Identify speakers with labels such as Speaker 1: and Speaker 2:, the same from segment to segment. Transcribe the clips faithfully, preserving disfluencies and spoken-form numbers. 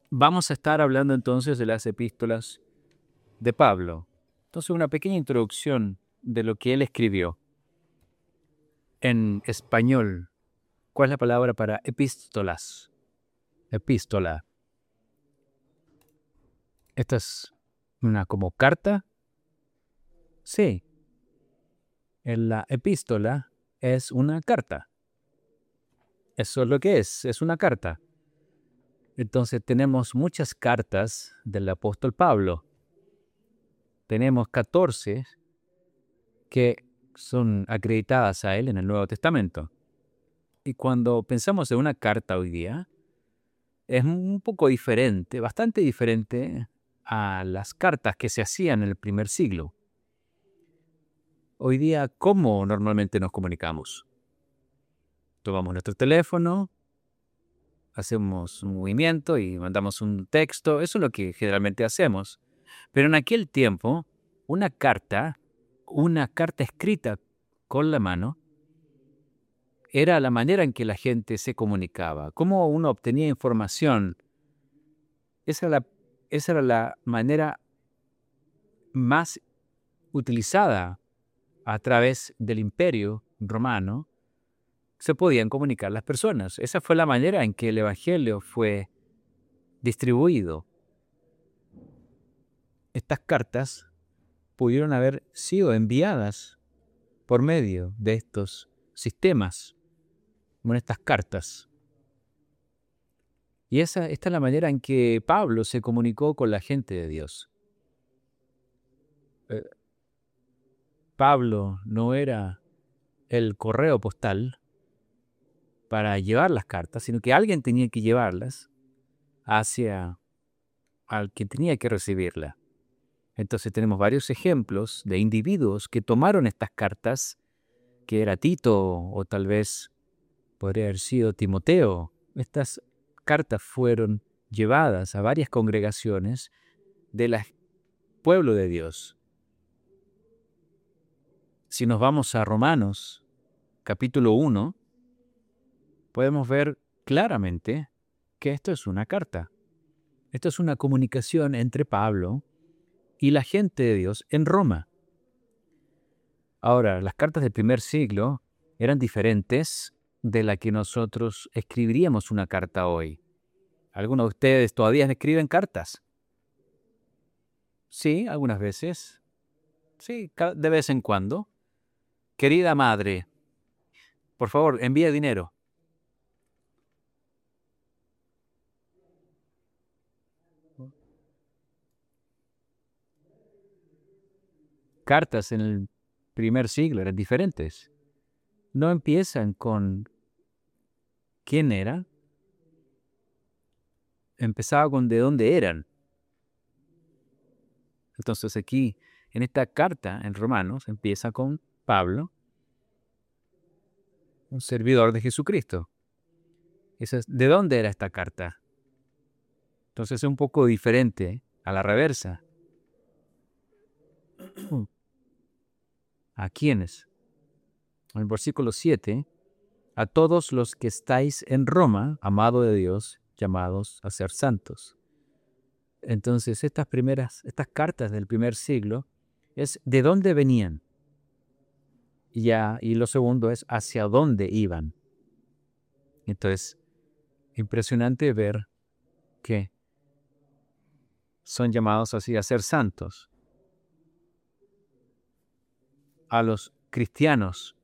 Speaker 1: Vamos a estar hablando entonces de las epístolas de Pablo. Entonces, una pequeña introducción de lo que él escribió. En español, ¿cuál es la palabra para epístolas? Epístola. ¿Esta es una como carta? Sí. En la epístola es una carta. Eso es lo que es, es una carta. Entonces tenemos muchas cartas del apóstol Pablo. Tenemos catorce que son acreditadas a él en el Nuevo Testamento. Y cuando pensamos en una carta hoy día, es un poco diferente, bastante diferente a las cartas que se hacían en el primer siglo. Hoy día, ¿cómo normalmente nos comunicamos? Tomamos nuestro teléfono, hacemos un movimiento y mandamos un texto. Eso es lo que generalmente hacemos. Pero en aquel tiempo, una carta, una carta escrita con la mano, era la manera en que la gente se comunicaba, cómo uno obtenía información. Esa era la, esa era la manera más utilizada a través del imperio romano. Se podían comunicar las personas. Esa fue la manera en que el evangelio fue distribuido. Estas cartas pudieron haber sido enviadas por medio de estos sistemas, con estas cartas. Y esa, esta es la manera en que Pablo se comunicó con la gente de Dios. Eh, Pablo no era el correo postal para llevar las cartas, sino que alguien tenía que llevarlas hacia al que tenía que recibirla. Entonces tenemos varios ejemplos de individuos que tomaron estas cartas, que era Tito o tal vez podría haber sido Timoteo. Estas cartas fueron llevadas a varias congregaciones del pueblo de Dios. Si nos vamos a Romanos, capítulo uno, podemos ver claramente que esto es una carta. Esto es una comunicación entre Pablo y la gente de Dios en Roma. Ahora, las cartas del primer siglo eran diferentes de la que nosotros escribiríamos una carta hoy. ¿Algunos de ustedes todavía escriben cartas? Sí, algunas veces. Sí, de vez en cuando. Querida madre, por favor, envíe dinero. Cartas en el primer siglo eran diferentes. No empiezan con quién era, empezaba con de dónde eran. Entonces aquí, en esta carta en Romanos, empieza con Pablo, un servidor de Jesucristo. Esa es, ¿de dónde era esta carta? Entonces es un poco diferente a la reversa. ¿A quiénes? En el versículo siete, a todos los que estáis en Roma, amado de Dios, llamados a ser santos. Entonces estas primeras, estas cartas del primer siglo es de dónde venían. Ya, y lo segundo es hacia dónde iban. Entonces, impresionante ver que son llamados así a ser santos. A los cristianos,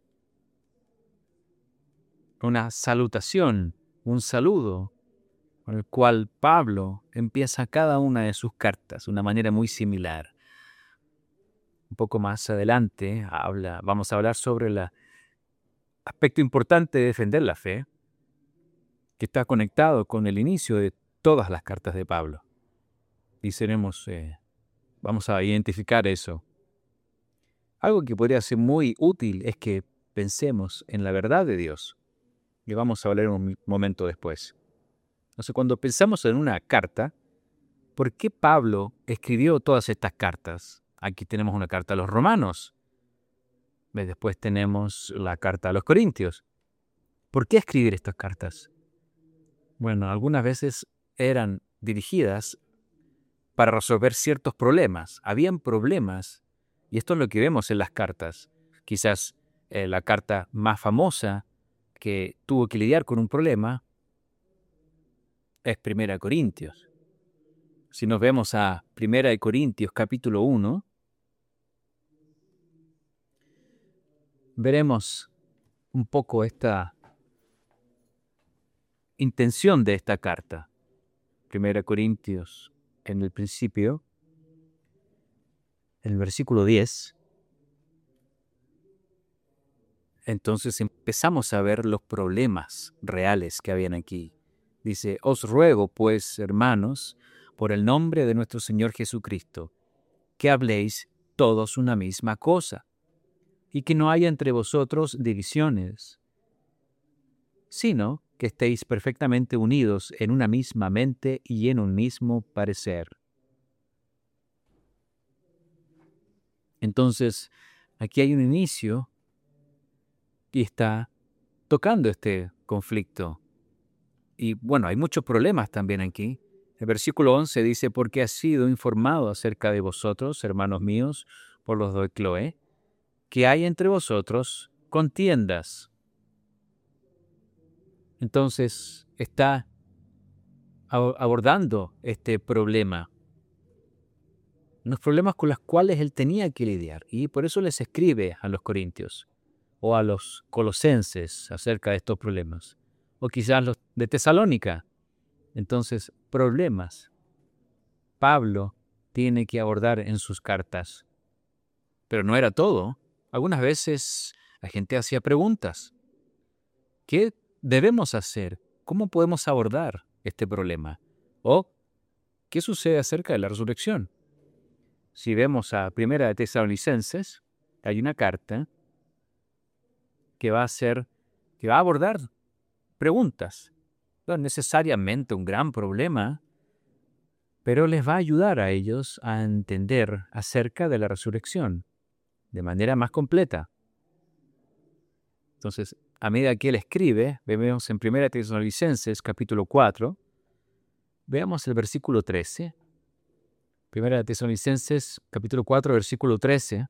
Speaker 1: una salutación, un saludo, con el cual Pablo empieza cada una de sus cartas de una manera muy similar. Un poco más adelante habla, vamos a hablar sobre el aspecto importante de defender la fe, que está conectado con el inicio de todas las cartas de Pablo. Y seremos, eh, vamos a identificar eso. Algo que podría ser muy útil es que pensemos en la verdad de Dios. Y vamos a hablar un momento después. Entonces, cuando pensamos en una carta, ¿por qué Pablo escribió todas estas cartas? Aquí tenemos una carta a los romanos. Después tenemos la carta a los corintios. ¿Por qué escribir estas cartas? Bueno, algunas veces eran dirigidas para resolver ciertos problemas. Habían problemas, y esto es lo que vemos en las cartas. Quizás eh, la carta más famosa que tuvo que lidiar con un problema es Primera de Corintios. Si nos vemos a Primera de Corintios capítulo uno, veremos un poco esta intención de esta carta. Primera de Corintios, en el principio, en el versículo diez, entonces empezamos a ver los problemas reales que habían aquí. Dice, os ruego pues, hermanos, por el nombre de nuestro Señor Jesucristo, que habléis todos una misma cosa, y que no haya entre vosotros divisiones, sino que estéis perfectamente unidos en una misma mente y en un mismo parecer. Entonces, aquí hay un inicio y está tocando este conflicto. Y bueno, hay muchos problemas también aquí. El versículo once dice, porque ha sido informado acerca de vosotros, hermanos míos, por los de Cloé, que hay entre vosotros contiendas. Entonces, está abordando este problema, los problemas con los cuales él tenía que lidiar. Y por eso les escribe a los corintios o a los colosenses acerca de estos problemas. O quizás los de Tesalónica. Entonces, problemas Pablo tiene que abordar en sus cartas. Pero no era todo. Algunas veces la gente hacía preguntas. ¿Qué debemos hacer? ¿Cómo podemos abordar este problema? ¿O qué sucede acerca de la resurrección? Si vemos a Primera de Tesalonicenses, hay una carta que va a ser, que va a abordar preguntas. No es necesariamente un gran problema, pero les va a ayudar a ellos a entender acerca de la resurrección de manera más completa. Entonces, a medida que él escribe, vemos en Primera de Tesalonicenses capítulo cuatro, veamos el versículo trece. Primera de Tesalonicenses capítulo cuatro, versículo trece.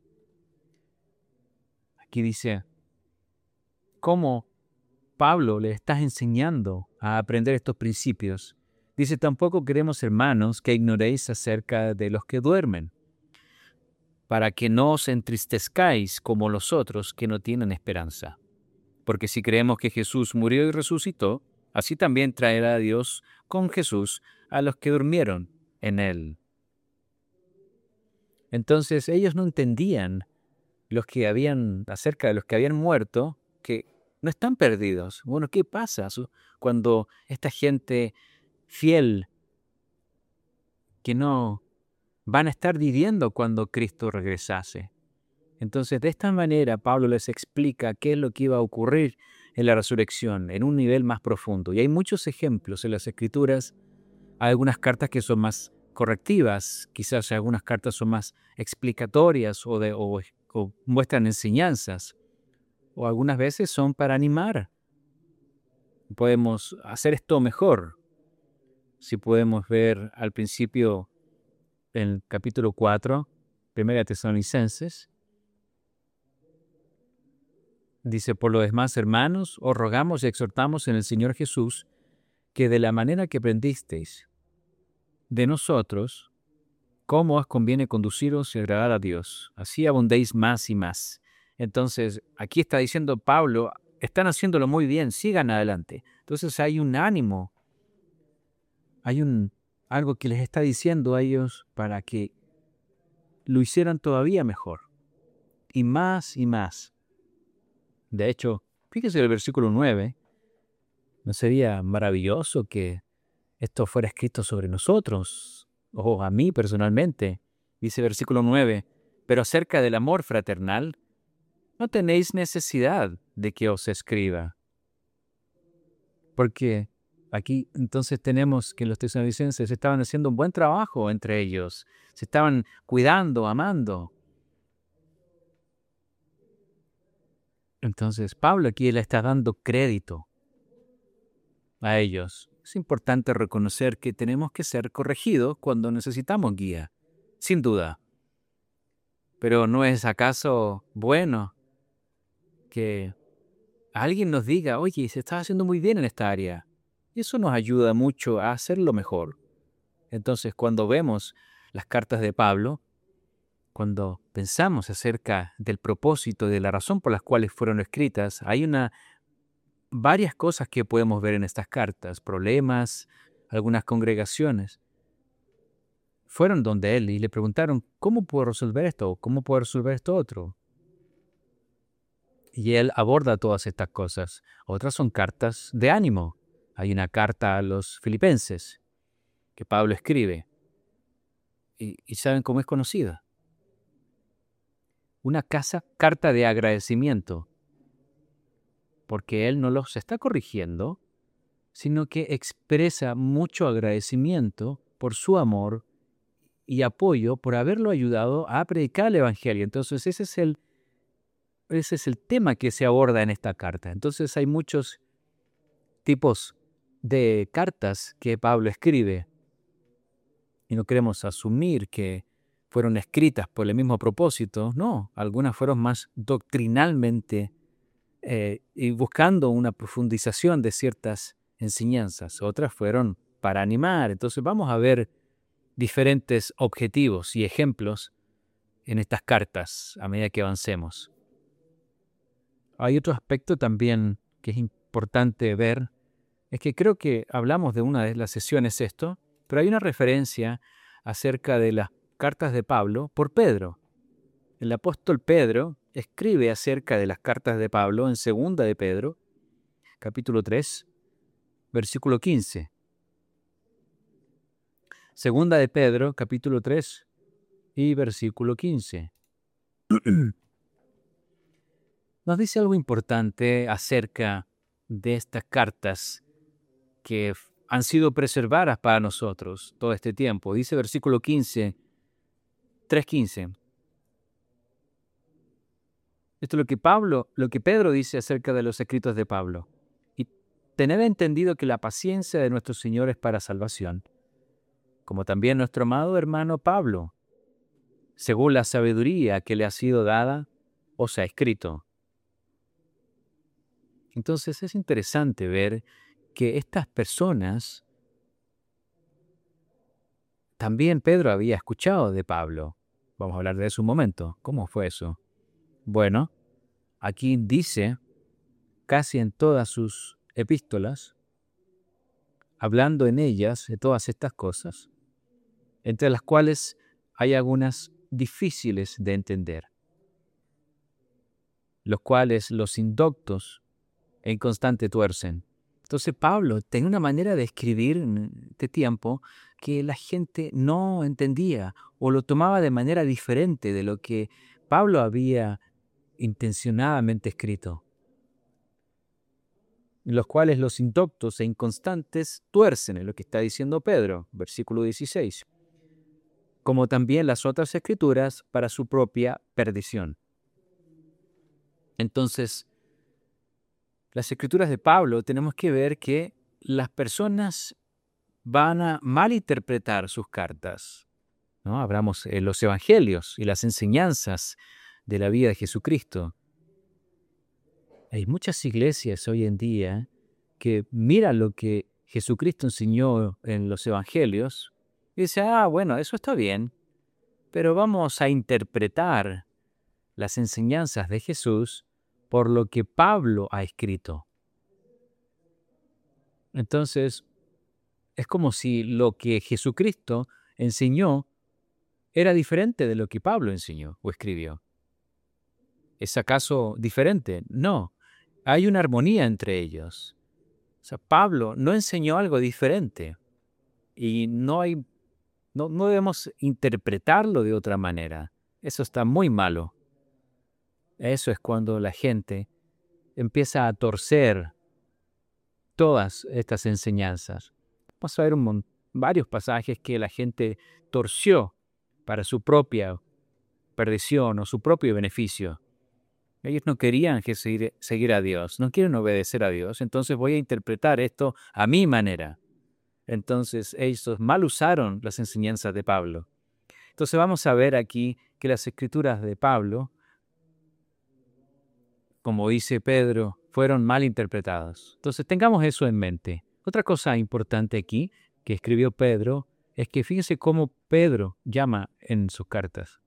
Speaker 1: Aquí dice, ¿cómo Pablo le está enseñando a aprender estos principios? Dice, tampoco queremos, hermanos, que ignoréis acerca de los que duermen, para que no os entristezcáis como los otros que no tienen esperanza. Porque si creemos que Jesús murió y resucitó, así también traerá a Dios con Jesús a los que durmieron en él. Entonces ellos no entendían los que habían, acerca de los que habían muerto, que no están perdidos. Bueno, ¿qué pasa cuando esta gente fiel que no van a estar viviendo cuando Cristo regresase? Entonces, de esta manera, Pablo les explica qué es lo que iba a ocurrir en la resurrección, en un nivel más profundo. Y hay muchos ejemplos en las Escrituras. Hay algunas cartas que son más correctivas, quizás algunas cartas son más explicatorias o, de, o, o muestran enseñanzas, o algunas veces son para animar. Podemos hacer esto mejor. Si podemos ver al principio, en el capítulo cuatro, Primera de Tesalonicenses, dice, por lo demás, hermanos, os rogamos y exhortamos en el Señor Jesús que de la manera que aprendisteis de nosotros, cómo os conviene conduciros y agradar a Dios, así abundéis más y más. Entonces, aquí está diciendo Pablo, están haciéndolo muy bien, sigan adelante. Entonces hay un ánimo, hay un algo que les está diciendo a ellos para que lo hicieran todavía mejor, y más y más. De hecho, fíjese el versículo nueve, ¿no sería maravilloso que esto fuera escrito sobre nosotros, o a mí personalmente? Dice versículo nueve, pero acerca del amor fraternal, no tenéis necesidad de que os escriba. Porque aquí entonces tenemos que los tesalonicenses estaban haciendo un buen trabajo entre ellos, se estaban cuidando, amando. Entonces Pablo aquí le está dando crédito a ellos. Es importante reconocer que tenemos que ser corregidos cuando necesitamos guía, sin duda. Pero ¿no es acaso bueno que alguien nos diga, oye, se está haciendo muy bien en esta área? Y eso nos ayuda mucho a hacerlo mejor. Entonces, cuando vemos las cartas de Pablo, cuando pensamos acerca del propósito y de la razón por las cuales fueron escritas, hay una, varias cosas que podemos ver en estas cartas, problemas, algunas congregaciones. Fueron donde él y le preguntaron, ¿cómo puedo resolver esto? ¿Cómo puedo resolver esto otro? Y él aborda todas estas cosas. Otras son cartas de ánimo. Hay una carta a los filipenses que Pablo escribe. ¿Y, y saben cómo es conocida? Una casa, carta de agradecimiento. Porque él no los está corrigiendo, sino que expresa mucho agradecimiento por su amor y apoyo por haberlo ayudado a predicar el Evangelio. Entonces ese es el, ese es el tema que se aborda en esta carta. Entonces hay muchos tipos de cartas que Pablo escribe y no queremos asumir que fueron escritas por el mismo propósito. No, algunas fueron más doctrinalmente eh, y buscando una profundización de ciertas enseñanzas. Otras fueron para animar. Entonces vamos a ver diferentes objetivos y ejemplos en estas cartas a medida que avancemos. Hay otro aspecto también que es importante ver, es que creo que hablamos de una de las sesiones esto, pero hay una referencia acerca de las cartas de Pablo por Pedro. El apóstol Pedro escribe acerca de las cartas de Pablo en Segunda de Pedro, capítulo tres, versículo quince. Segunda de Pedro, capítulo tres y versículo quince. Nos dice algo importante acerca de estas cartas que han sido preservadas para nosotros todo este tiempo. Dice versículo quince, tres quince. Esto es lo que Pablo, lo que Pedro dice acerca de los escritos de Pablo. Y tened entendido que la paciencia de nuestro Señor es para salvación, como también nuestro amado hermano Pablo, según la sabiduría que le ha sido dada, os ha escrito. Entonces es interesante ver que estas personas, también Pedro había escuchado de Pablo. Vamos a hablar de eso un momento. ¿Cómo fue eso? Bueno, aquí dice, casi en todas sus epístolas, hablando en ellas de todas estas cosas, entre las cuales hay algunas difíciles de entender, los cuales los indoctos e inconstante tuercen. Entonces Pablo tenía una manera de escribir en este tiempo que la gente no entendía o lo tomaba de manera diferente de lo que Pablo había intencionadamente escrito, en los cuales los indoctos e inconstantes tuercen, es lo que está diciendo Pedro, versículo dieciséis, como también las otras escrituras para su propia perdición. Entonces, las escrituras de Pablo tenemos que ver que las personas van a malinterpretar sus cartas, ¿no? Hablamos de los evangelios y las enseñanzas de la vida de Jesucristo. Hay muchas iglesias hoy en día que miran lo que Jesucristo enseñó en los evangelios y dicen, ah, bueno, eso está bien, pero vamos a interpretar las enseñanzas de Jesús por lo que Pablo ha escrito. Entonces, es como si lo que Jesucristo enseñó era diferente de lo que Pablo enseñó o escribió. ¿Es acaso diferente? No. Hay una armonía entre ellos. O sea, Pablo no enseñó algo diferente y no hay, no, no debemos interpretarlo de otra manera. Eso está muy malo. Eso es cuando la gente empieza a torcer todas estas enseñanzas. Vamos a ver un mon- varios pasajes que la gente torció para su propia perdición o su propio beneficio. Ellos no querían que seguir, seguir a Dios, no quieren obedecer a Dios, entonces voy a interpretar esto a mi manera. Entonces ellos mal usaron las enseñanzas de Pablo. Entonces vamos a ver aquí que las escrituras de Pablo, como dice Pedro, fueron mal interpretadas. Entonces tengamos eso en mente. Otra cosa importante aquí que escribió Pedro es que fíjense cómo Pedro llama en sus cartas.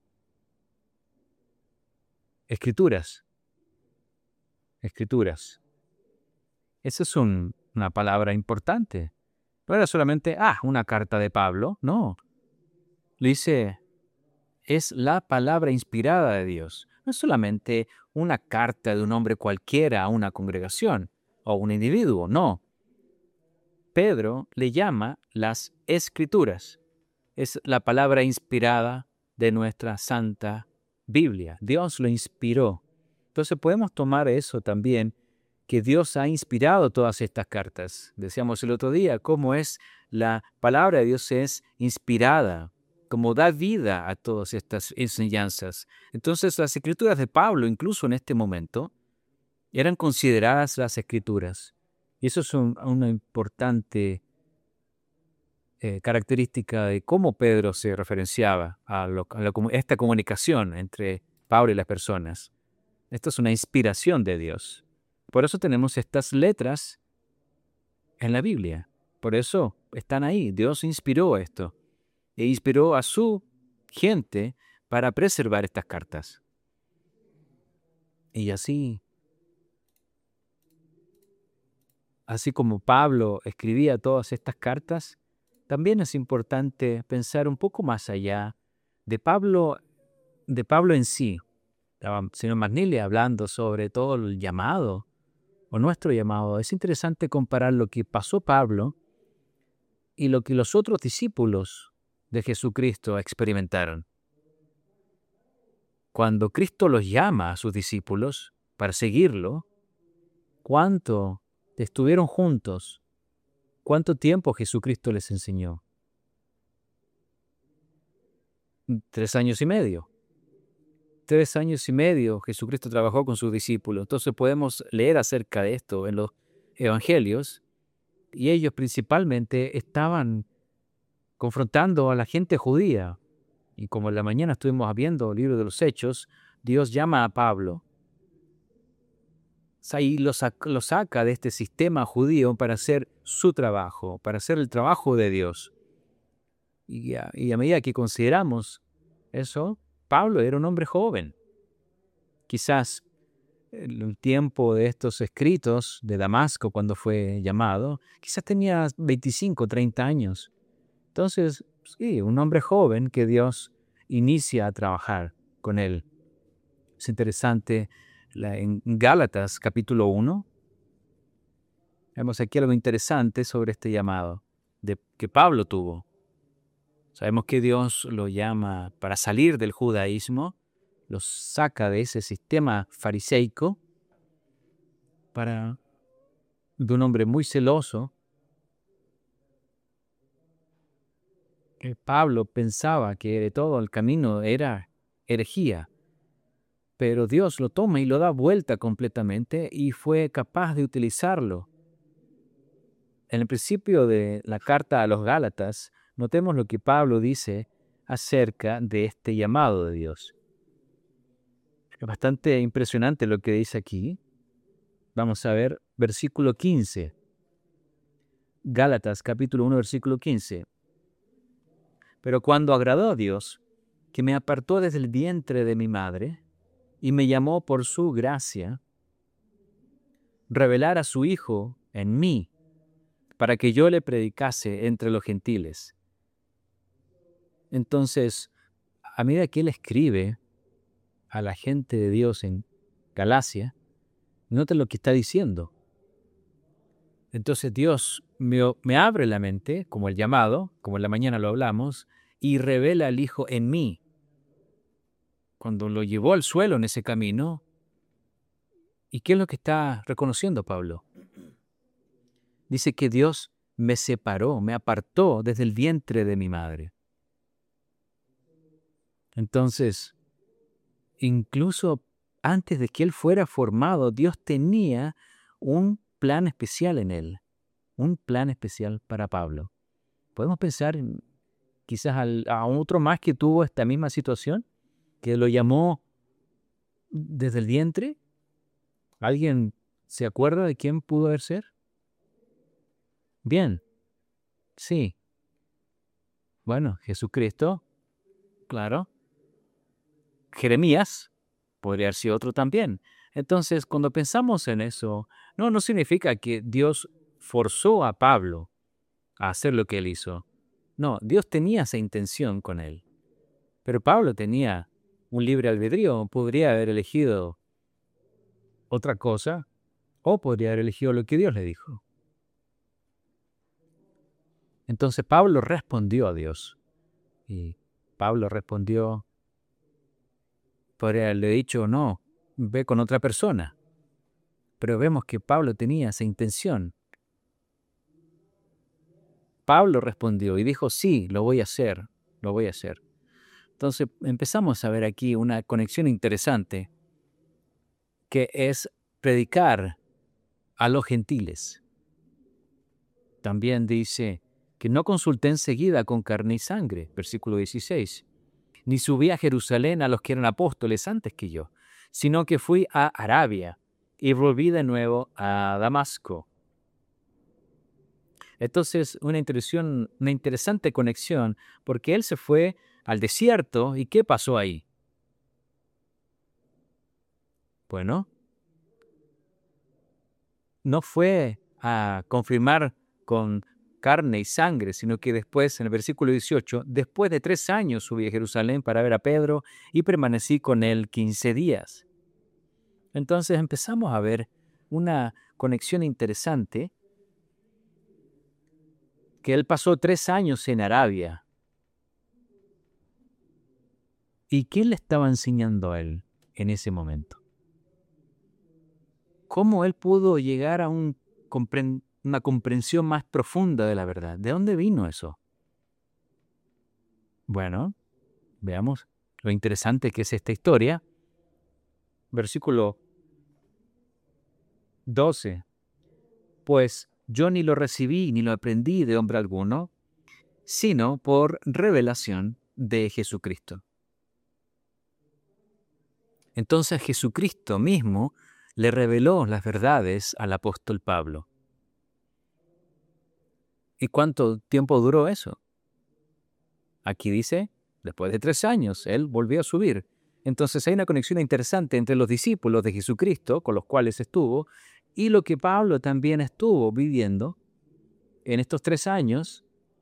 Speaker 1: Escrituras. Escrituras. Esa es un, una palabra importante. No era solamente, ah, una carta de Pablo. No. Le dice, es la palabra inspirada de Dios. No es solamente una carta de un hombre cualquiera a una congregación o un individuo. No. Pedro le llama las escrituras. Es la palabra inspirada de nuestra Santa Biblia. Dios lo inspiró. Entonces podemos tomar eso también, que Dios ha inspirado todas estas cartas. Decíamos el otro día cómo es la palabra de Dios es inspirada, cómo da vida a todas estas enseñanzas. Entonces las escrituras de Pablo, incluso en este momento, eran consideradas las escrituras. Y eso es un, una importante eh, característica de cómo Pedro se referenciaba a, lo, a, lo, a esta comunicación entre Pablo y las personas. Esto es una inspiración de Dios. Por eso tenemos estas letras en la Biblia. Por eso están ahí. Dios inspiró esto. E inspiró a su gente para preservar estas cartas. Y así, así como Pablo escribía todas estas cartas, también es importante pensar un poco más allá de Pablo, de Pablo en sí. Estaba el señor McNeely hablando sobre todo el llamado, o nuestro llamado. Es interesante comparar lo que pasó Pablo y lo que los otros discípulos de Jesucristo experimentaron. Cuando Cristo los llama a sus discípulos para seguirlo, ¿cuánto estuvieron juntos? ¿Cuánto tiempo Jesucristo les enseñó? Tres años y medio. Tres años y medio Jesucristo trabajó con sus discípulos. Entonces podemos leer acerca de esto en los evangelios. Y ellos principalmente estaban confrontando a la gente judía. Y como en la mañana estuvimos viendo el libro de los Hechos, Dios llama a Pablo. Ahí lo, sac- lo saca de este sistema judío para hacer su trabajo, para hacer el trabajo de Dios. Y a, y a medida que consideramos eso, Pablo era un hombre joven. Quizás en el tiempo de estos escritos de Damasco, cuando fue llamado, quizás tenía veinticinco, treinta años. Entonces, sí, un hombre joven que Dios inicia a trabajar con él. Es interesante, la, en Gálatas capítulo uno, vemos aquí algo interesante sobre este llamado de, que Pablo tuvo. Sabemos que Dios lo llama para salir del judaísmo, lo saca de ese sistema fariseico para de un hombre muy celoso. Que Pablo pensaba que de todo el camino era herejía, pero Dios lo toma y lo da vuelta completamente y fue capaz de utilizarlo. En el principio de la carta a los Gálatas, notemos lo que Pablo dice acerca de este llamado de Dios. Es bastante impresionante lo que dice aquí. Vamos a ver versículo quince. Gálatas capítulo uno, versículo quince. Pero cuando agradó a Dios, que me apartó desde el vientre de mi madre y me llamó por su gracia, revelar a su Hijo en mí, para que yo le predicase entre los gentiles. Entonces, a medida que él escribe a la gente de Dios en Galacia, noten lo que está diciendo. Entonces Dios me, me abre la mente, como el llamado, como en la mañana lo hablamos, y revela al Hijo en mí. Cuando lo llevó al suelo en ese camino, ¿y qué es lo que está reconociendo Pablo? Dice que Dios me separó, me apartó desde el vientre de mi madre. Entonces, incluso antes de que él fuera formado, Dios tenía un plan especial en él, un plan especial para Pablo. Podemos pensar en, quizás al, a otro más que tuvo esta misma situación, que lo llamó desde el vientre. ¿Alguien se acuerda de quién pudo haber ser? Bien, sí. Bueno, Jesucristo, claro. Jeremías podría haber sido otro también. Entonces, cuando pensamos en eso, no, no significa que Dios forzó a Pablo a hacer lo que él hizo. No, Dios tenía esa intención con él. Pero Pablo tenía un libre albedrío, podría haber elegido otra cosa o podría haber elegido lo que Dios le dijo. Entonces Pablo respondió a Dios. Y Pablo respondió, podría haberle dicho, no, ve con otra persona. Pero vemos que Pablo tenía esa intención. Pablo respondió y dijo, sí, lo voy a hacer, lo voy a hacer. Entonces empezamos a ver aquí una conexión interesante, que es predicar a los gentiles. También dice que no consulté enseguida con carne y sangre, versículo dieciséis, ni subí a Jerusalén a los que eran apóstoles antes que yo, sino que fui a Arabia y volví de nuevo a Damasco. Entonces, una, una interesante conexión, porque él se fue al desierto, ¿y qué pasó ahí? Bueno, no fue a confirmar con carne y sangre, sino que después, en el versículo dieciocho, después de tres años subí a Jerusalén para ver a Pedro y permanecí con él quince días. Entonces empezamos a ver una conexión interesante, que él pasó tres años en Arabia. ¿Y quién le estaba enseñando a él en ese momento? ¿Cómo él pudo llegar a un compren- una comprensión más profunda de la verdad? ¿De dónde vino eso? Bueno, veamos lo interesante que es esta historia. Versículo doce. Pues yo ni lo recibí ni lo aprendí de hombre alguno, sino por revelación de Jesucristo. Entonces Jesucristo mismo le reveló las verdades al apóstol Pablo. ¿Y cuánto tiempo duró eso? Aquí dice, después de tres años, él volvió a subir. Entonces hay una conexión interesante entre los discípulos de Jesucristo, con los cuales estuvo, y lo que Pablo también estuvo viviendo en estos tres años.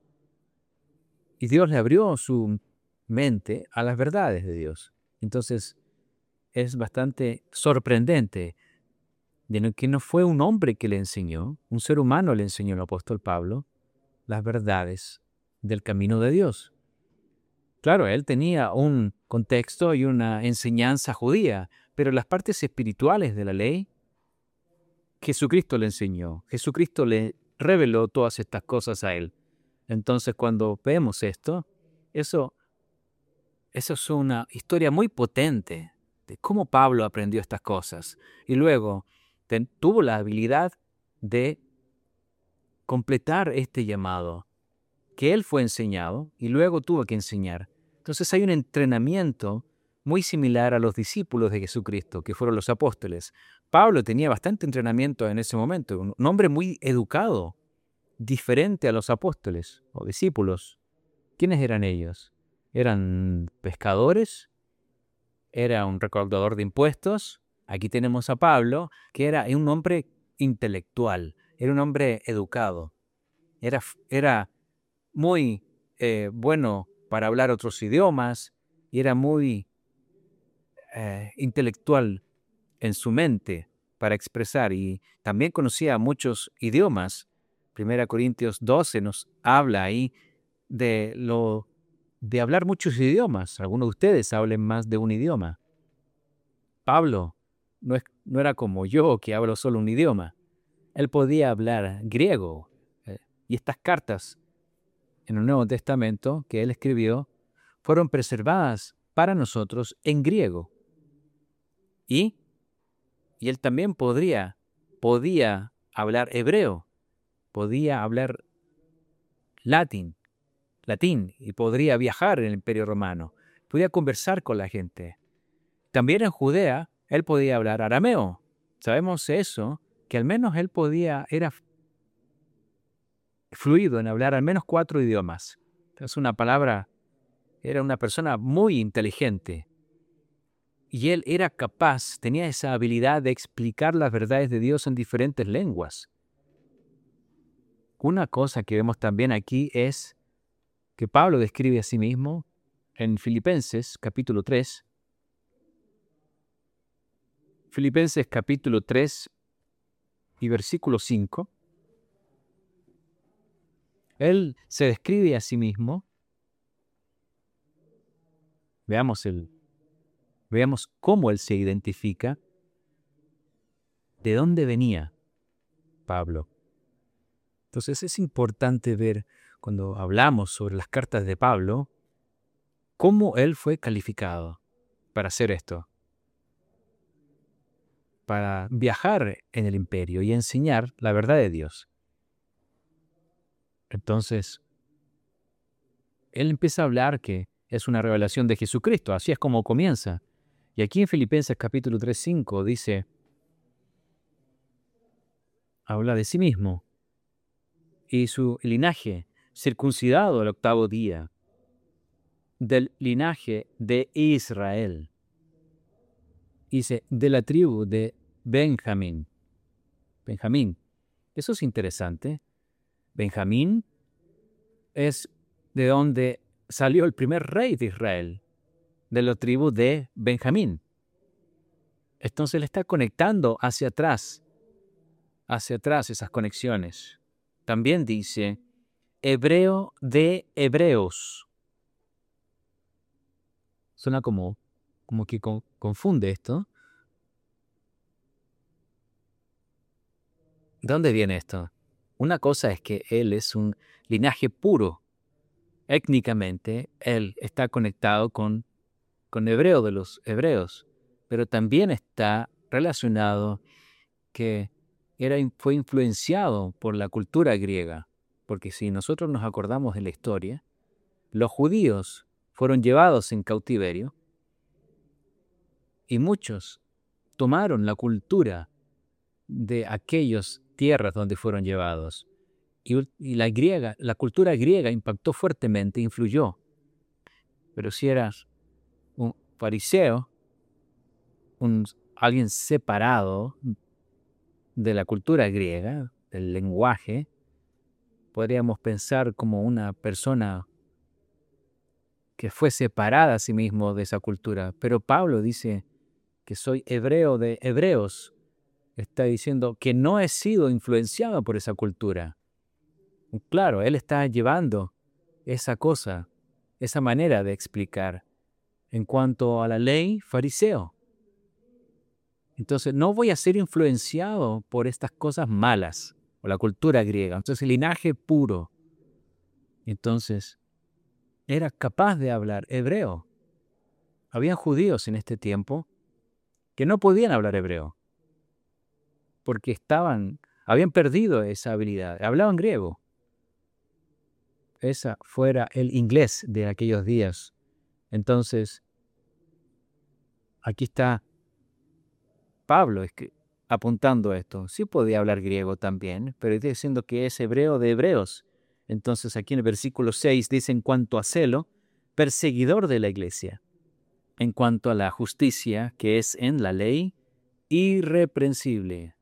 Speaker 1: Y Dios le abrió su mente a las verdades de Dios. Entonces es bastante sorprendente de que no fue un hombre que le enseñó, un ser humano le enseñó al apóstol Pablo las verdades del camino de Dios. Claro, él tenía un contexto y una enseñanza judía, pero las partes espirituales de la ley, Jesucristo le enseñó. Jesucristo le reveló todas estas cosas a él. Entonces, cuando vemos esto, eso, eso es una historia muy potente de cómo Pablo aprendió estas cosas. Y luego ten, tuvo la habilidad de completar este llamado, que él fue enseñado y luego tuvo que enseñar. Entonces hay un entrenamiento muy similar a los discípulos de Jesucristo, que fueron los apóstoles. Pablo tenía bastante entrenamiento en ese momento, un hombre muy educado, diferente a los apóstoles o discípulos. ¿Quiénes eran ellos? ¿Eran pescadores? ¿Era un recaudador de impuestos? Aquí tenemos a Pablo, que era un hombre intelectual, era un hombre educado, era, era muy eh, bueno para hablar otros idiomas y era muy eh, intelectual en su mente para expresar y también conocía muchos idiomas. Primera Corintios doce nos habla ahí de lo de hablar muchos idiomas. Algunos de ustedes hablen más de un idioma. Pablo no, es, no era como yo, que hablo solo un idioma. Él podía hablar griego. Eh, y estas cartas en el Nuevo Testamento que él escribió fueron preservadas para nosotros en griego. Y, y él también podría, podía hablar hebreo, podía hablar latín, latín y podría viajar en el Imperio Romano. Podía conversar con la gente. También en Judea, él podía hablar arameo. Sabemos eso, que al menos él podía, era fluido en hablar al menos cuatro idiomas. Es una palabra, era una persona muy inteligente. Y él era capaz, tenía esa habilidad de explicar las verdades de Dios en diferentes lenguas. Una cosa que vemos también aquí es que Pablo describe a sí mismo en Filipenses capítulo tres. Filipenses capítulo tres y versículo cinco. Él se describe a sí mismo. Veamos, el, veamos cómo él se identifica. ¿De dónde venía Pablo? Entonces es importante ver, cuando hablamos sobre las cartas de Pablo, cómo él fue calificado para hacer esto, para viajar en el imperio y enseñar la verdad de Dios. Entonces, él empieza a hablar que es una revelación de Jesucristo, así es como comienza. Y aquí en Filipenses capítulo tres, cinco dice, habla de sí mismo y su linaje, circuncidado al octavo día, del linaje de Israel. Dice, de la tribu de Benjamín. Benjamín. Eso es interesante. Benjamín es de donde salió el primer rey de Israel, de la tribu de Benjamín. Entonces le está conectando hacia atrás, hacia atrás esas conexiones. También dice, hebreo de hebreos. Suena como, como que con, confunde esto. ¿De dónde viene esto? Una cosa es que él es un linaje puro. Étnicamente, él está conectado con, con hebreo de los hebreos, pero también está relacionado que era, fue influenciado por la cultura griega. Porque si nosotros nos acordamos de la historia, los judíos fueron llevados en cautiverio y muchos tomaron la cultura de aquellas tierras donde fueron llevados. Y, y la, griega, la cultura griega impactó fuertemente, influyó. Pero si eras un fariseo, un, alguien separado de la cultura griega, del lenguaje, podríamos pensar como una persona que fue separada a sí mismo de esa cultura. Pero Pablo dice que soy hebreo de hebreos. Está diciendo que no he sido influenciado por esa cultura. Claro, él está llevando esa cosa, esa manera de explicar. En cuanto a la ley, fariseo. Entonces, no voy a ser influenciado por estas cosas malas, o la cultura griega. Entonces, el linaje puro. Entonces, era capaz de hablar hebreo. Habían judíos en este tiempo que no podían hablar hebreo, porque estaban, habían perdido esa habilidad. Hablaban griego. Esa fuera el inglés de aquellos días. Entonces, aquí está Pablo es que, apuntando a esto. Sí podía hablar griego también, pero está diciendo que es hebreo de hebreos. Entonces aquí en el versículo seis dice, en cuanto a celo, perseguidor de la iglesia. En cuanto a la justicia, que es en la ley, irreprensible.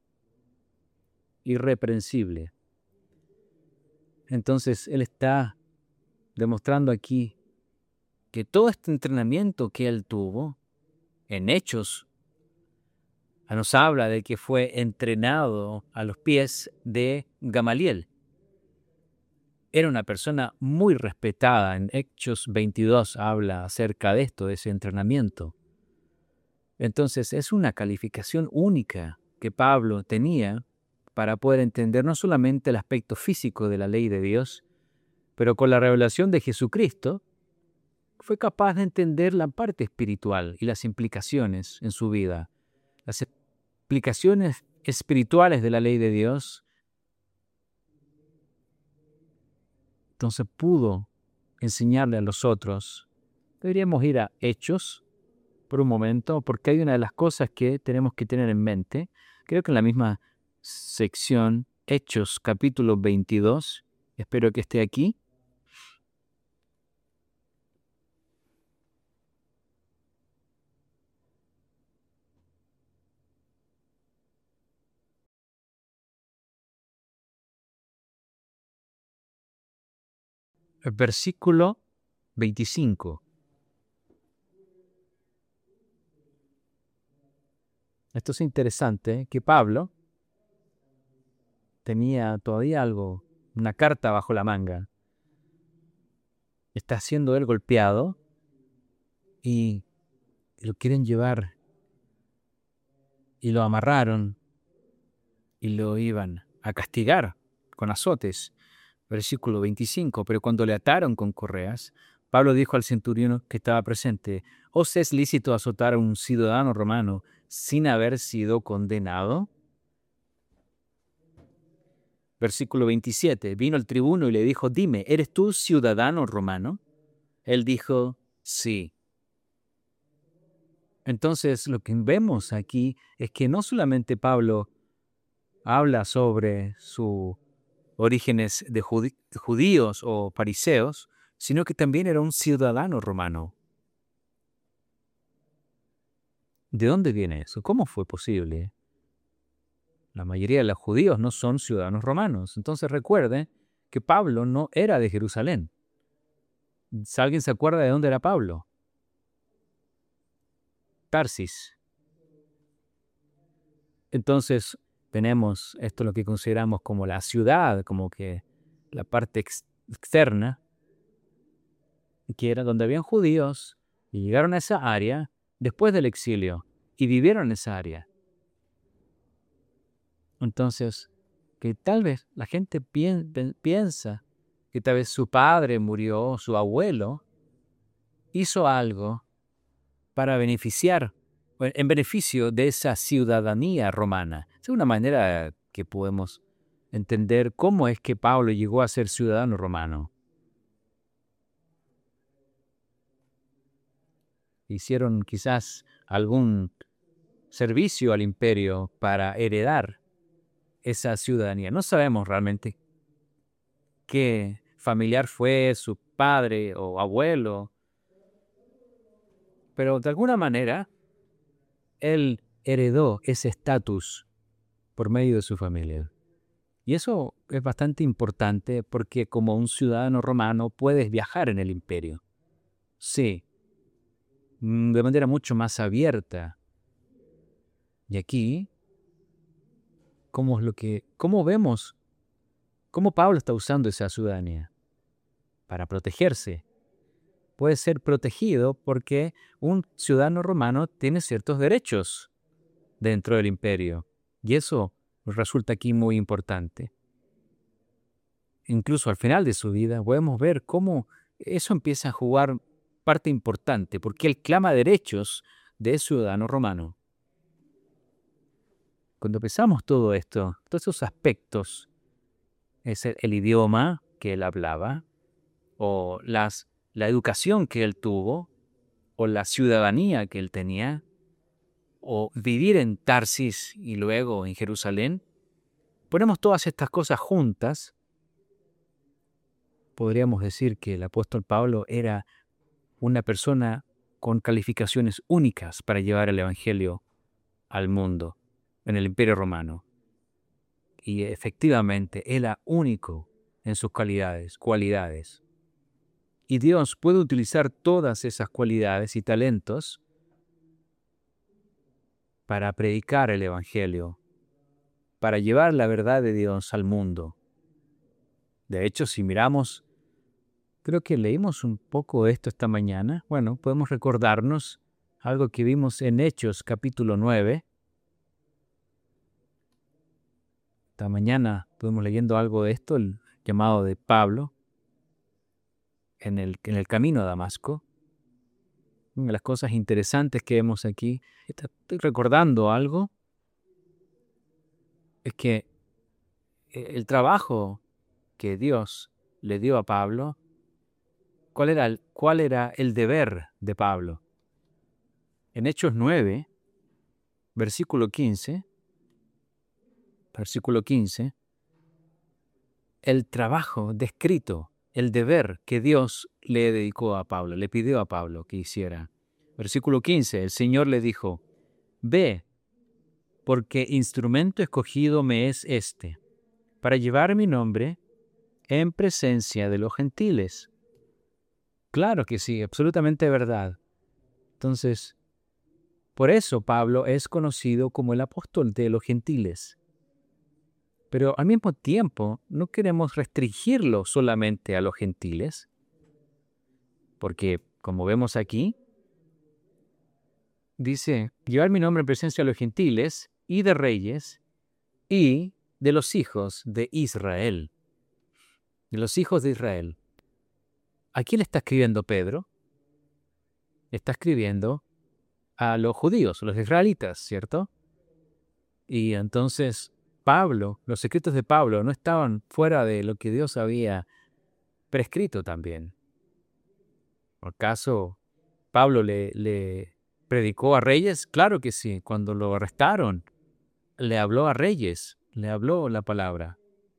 Speaker 1: Irreprensible. Entonces él está demostrando aquí que todo este entrenamiento que él tuvo en Hechos nos habla de que fue entrenado a los pies de Gamaliel. Era una persona muy respetada. En Hechos veintidós habla acerca de esto, de ese entrenamiento. Entonces es una calificación única que Pablo tenía para poder entender no solamente el aspecto físico de la ley de Dios, pero con la revelación de Jesucristo, fue capaz de entender la parte espiritual y las implicaciones en su vida. Las implicaciones espirituales de la ley de Dios. Entonces pudo enseñarle a los otros, deberíamos ir a Hechos por un momento, porque hay una de las cosas que tenemos que tener en mente. Creo que en la misma sección, Hechos capítulo veintidós, espero que esté aquí. El versículo veinticinco. Esto es interesante, que Pablo tenía todavía algo, una carta bajo la manga. Está siendo él golpeado y lo quieren llevar y lo amarraron y lo iban a castigar con azotes. Versículo veinticinco. Pero cuando le ataron con correas, Pablo dijo al centurión que estaba presente: ¿os es lícito azotar a un ciudadano romano sin haber sido condenado? Versículo veintisiete. Vino el tribuno y le dijo: dime, ¿eres tú ciudadano romano? Él dijo: sí. Entonces lo que vemos aquí es que no solamente Pablo habla sobre sus orígenes de judí- judíos o fariseos, sino que también era un ciudadano romano. ¿De dónde viene eso? ¿Cómo fue posible? La mayoría de los judíos no son ciudadanos romanos. Entonces recuerde que Pablo no era de Jerusalén. ¿Alguien se acuerda de dónde era Pablo? Tarsis. Entonces tenemos esto lo que consideramos como la ciudad, como que la parte ex- externa, que era donde habían judíos y llegaron a esa área después del exilio y vivieron en esa área. Entonces, que tal vez la gente pien- pen- piensa que tal vez su padre murió, su abuelo, hizo algo para beneficiar, bueno, en beneficio de esa ciudadanía romana. Es una manera que podemos entender cómo es que Pablo llegó a ser ciudadano romano. Hicieron quizás algún servicio al imperio para heredar esa ciudadanía. No sabemos realmente qué familiar fue, su padre o abuelo, pero de alguna manera él heredó ese estatus por medio de su familia. Y eso es bastante importante porque como un ciudadano romano puedes viajar en el imperio. Sí, mm, de manera mucho más abierta. Y aquí, ¿cómo es lo que, cómo vemos, cómo Pablo está usando esa ciudadanía? Para protegerse. Puede ser protegido porque un ciudadano romano tiene ciertos derechos dentro del imperio. Y eso resulta aquí muy importante. Incluso al final de su vida podemos ver cómo eso empieza a jugar parte importante, porque él clama derechos de ciudadano romano. Cuando pensamos todo esto, todos esos aspectos, es el, el idioma que él hablaba, o las, la educación que él tuvo, o la ciudadanía que él tenía, o vivir en Tarsis y luego en Jerusalén, ponemos todas estas cosas juntas, podríamos decir que el apóstol Pablo era una persona con calificaciones únicas para llevar el Evangelio al mundo, en el Imperio Romano. Y efectivamente, era único en sus cualidades, cualidades. Y Dios puede utilizar todas esas cualidades y talentos para predicar el Evangelio, para llevar la verdad de Dios al mundo. De hecho, si miramos, creo que leímos un poco esto esta mañana. Bueno, podemos recordarnos algo que vimos en Hechos capítulo nueve. Esta mañana estuvimos leyendo algo de esto, el llamado de Pablo en el, en el camino a Damasco. Una de las cosas interesantes que vemos aquí, estoy recordando algo, es que el trabajo que Dios le dio a Pablo, cuál era el, cuál era el deber de Pablo. En Hechos nueve, versículo quince, versículo quince, el trabajo descrito, el deber que Dios le dedicó a Pablo, le pidió a Pablo que hiciera. Versículo quince, el Señor le dijo, ve, porque instrumento escogido me es este, para llevar mi nombre en presencia de los gentiles. Claro que sí, absolutamente verdad. Entonces, por eso Pablo es conocido como el apóstol de los gentiles. Pero al mismo tiempo, no queremos restringirlo solamente a los gentiles, porque, como vemos aquí, dice, llevar mi nombre en presencia de los gentiles y de reyes y de los hijos de Israel. De los hijos de Israel. ¿A quién le está escribiendo Pedro? Está escribiendo a los judíos, a los israelitas, ¿cierto? Y entonces Pablo, los escritos de Pablo no estaban fuera de lo que Dios había prescrito también. ¿Acaso Pablo le, le predicó a reyes? Claro que sí. Cuando lo arrestaron, le habló a reyes, le habló la palabra.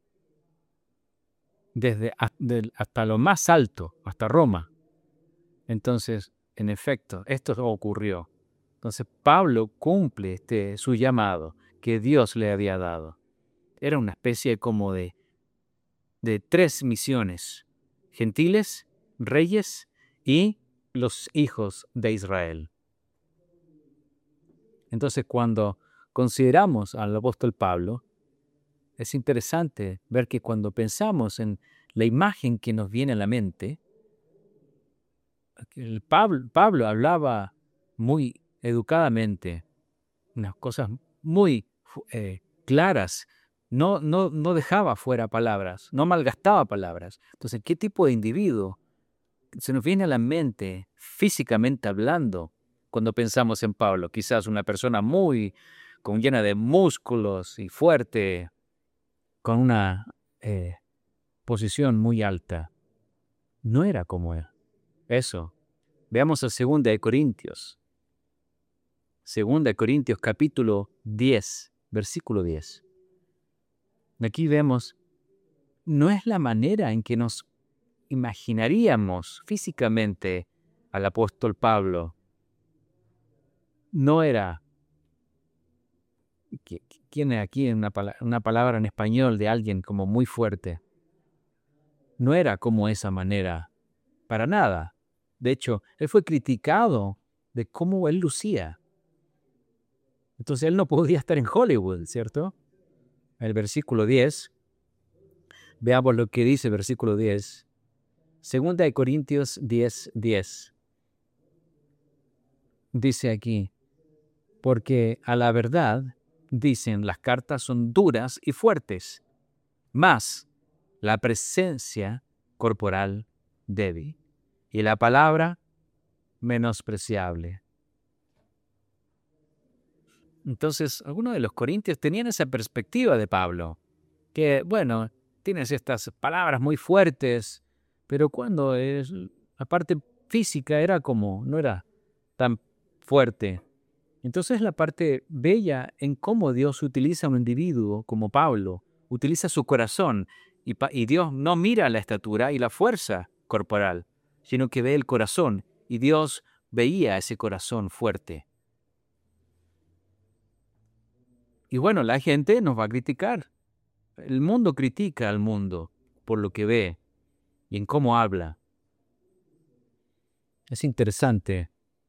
Speaker 1: Desde hasta lo más alto, hasta Roma. Entonces, en efecto, esto ocurrió. Entonces, Pablo cumple este, su llamado que Dios le había dado. Era una especie como de, de tres misiones: gentiles, reyes y los hijos de Israel. Entonces, cuando consideramos al apóstol Pablo, es interesante ver que cuando pensamos en la imagen que nos viene a la mente, el Pablo, Pablo hablaba muy educadamente, unas cosas muy eh, claras, no, no, no dejaba fuera palabras, no malgastaba palabras. Entonces, ¿qué tipo de individuo se nos viene a la mente, físicamente hablando, cuando pensamos en Pablo? Quizás una persona muy, con, llena de músculos y fuerte, con una eh, posición muy alta. No era como él. Eso. Veamos a segunda de Corintios. segunda de Corintios capítulo diez, versículo diez. Aquí vemos, no es la manera en que nos imaginaríamos físicamente al apóstol Pablo. No era, tiene aquí una, pala- una palabra en español de alguien como muy fuerte. No era como esa manera, para nada. De hecho, él fue criticado de cómo él lucía. Entonces él no podía estar en Hollywood, ¿cierto? El versículo diez, veamos lo que dice el versículo diez. Segunda de Corintios diez, diez. Dice aquí, porque a la verdad, dicen, las cartas son duras y fuertes, mas la presencia corporal débil y la palabra menospreciable. Entonces, algunos de los corintios tenían esa perspectiva de Pablo, que, bueno, tienes estas palabras muy fuertes, pero cuando es, la parte física era como, no era tan fuerte. Entonces la parte bella en cómo Dios utiliza a un individuo como Pablo, utiliza su corazón, y, y Dios no mira la estatura y la fuerza corporal, sino que ve el corazón, y Dios veía ese corazón fuerte. Y bueno, la gente nos va a criticar. El mundo critica al mundo por lo que ve y en cómo habla. Es interesante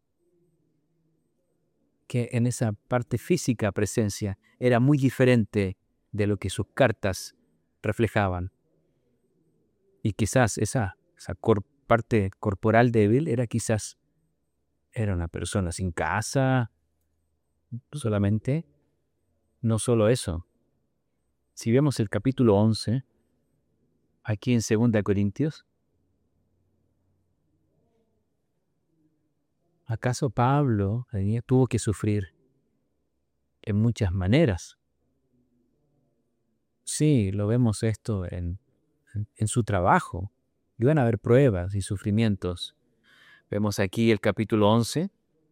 Speaker 1: que en esa parte física presencia era muy diferente de lo que sus cartas reflejaban. Y quizás esa, esa cor, parte corporal débil era quizás era una persona sin casa, solamente. No solo eso. Si vemos el capítulo once, aquí en segunda de Corintios, ¿acaso Pablo tuvo que sufrir en muchas maneras? Sí, lo vemos esto en, en, en su trabajo. Iban a haber pruebas y sufrimientos. Vemos aquí el capítulo once.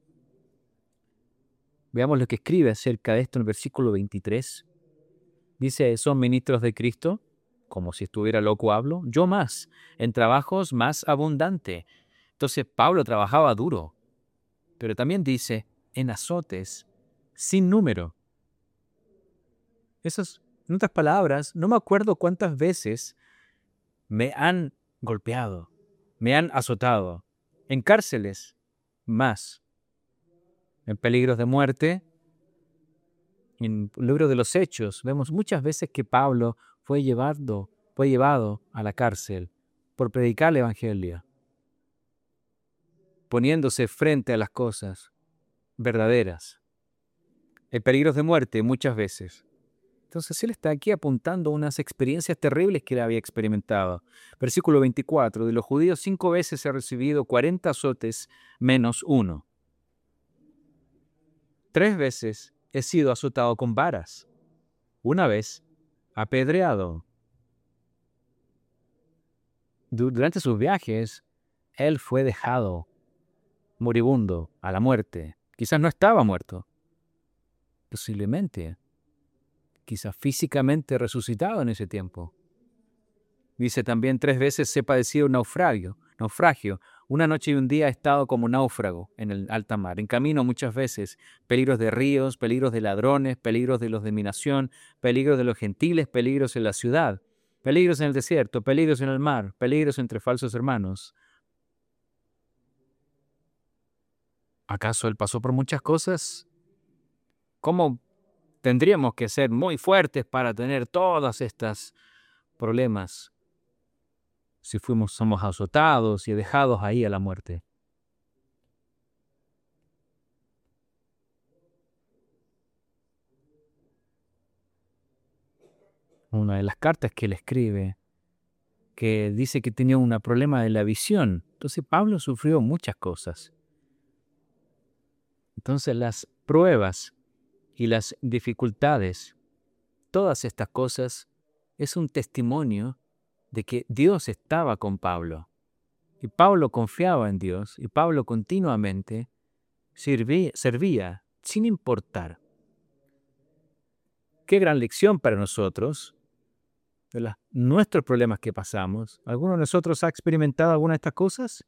Speaker 1: Veamos lo que escribe acerca de esto en el versículo veintitrés. Dice, ¿son ministros de Cristo? Como si estuviera loco hablo. Yo más, en trabajos más abundante. Entonces Pablo trabajaba duro. Pero también dice, en azotes sin número. Esas, en otras palabras, no me acuerdo cuántas veces me han golpeado, me han azotado. En cárceles, más. En peligros de muerte. En el libro de los Hechos vemos muchas veces que Pablo fue llevado, fue llevado a la cárcel por predicar el evangelio, poniéndose frente a las cosas verdaderas. En peligros de muerte muchas veces. Entonces él está aquí apuntando unas experiencias terribles que él había experimentado. Versículo veinticuatro, de los judíos cinco veces he recibido cuarenta azotes menos uno. Tres veces he sido azotado con varas. Una vez, apedreado. Durante sus viajes, él fue dejado moribundo a la muerte. Quizás no estaba muerto. Posiblemente. Quizás físicamente resucitado en ese tiempo. Dice también, tres veces he padecido un naufragio. Naufragio. Una noche y un día he estado como náufrago en el alta mar. En camino muchas veces. Peligros de ríos, peligros de ladrones, peligros de los de mi nación, peligros de los gentiles, peligros en la ciudad, peligros en el desierto, peligros en el mar, peligros entre falsos hermanos. ¿Acaso él pasó por muchas cosas? ¿Cómo tendríamos que ser muy fuertes para tener todos estos problemas si fuimos, somos azotados y dejados ahí a la muerte? Una de las cartas que él escribe, que dice que tenía un problema de la visión. Entonces Pablo sufrió muchas cosas. Entonces las pruebas y las dificultades, todas estas cosas, es un testimonio de que Dios estaba con Pablo. Y Pablo confiaba en Dios, y Pablo continuamente servía, servía sin importar. Qué gran lección para nosotros, de los, nuestros problemas que pasamos. ¿Alguno de nosotros ha experimentado alguna de estas cosas?